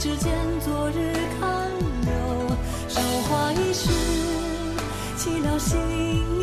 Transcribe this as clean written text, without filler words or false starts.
指间，昨日看流，韶华易逝，岂料心